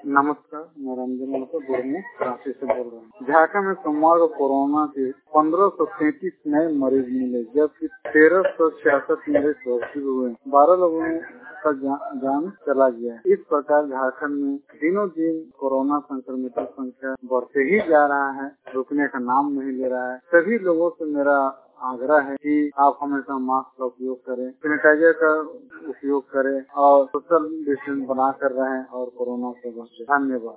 नमस्कार, मैं रंजन बुर्मू रांची से बोल रहा हूँ। झारखंड में सोमवार को कोरोना के 1533 नए मरीज मिले, जबकि 1366 मरीज स्वस्थ हुए। 12 लोगों का जान चला गया। इस प्रकार झारखंड में दिनों दिन कोरोना संक्रमितों की संख्या बढ़ते ही जा रहा है, रुकने का नाम नहीं ले रहा है। सभी लोगों से मेरा आग्रह है कि आप हमेशा मास्क का उपयोग करें, सैनिटाइजर का उपयोग करें और सोशल डिस्टेंस बना कर रहें और कोरोना से बचें। धन्यवाद।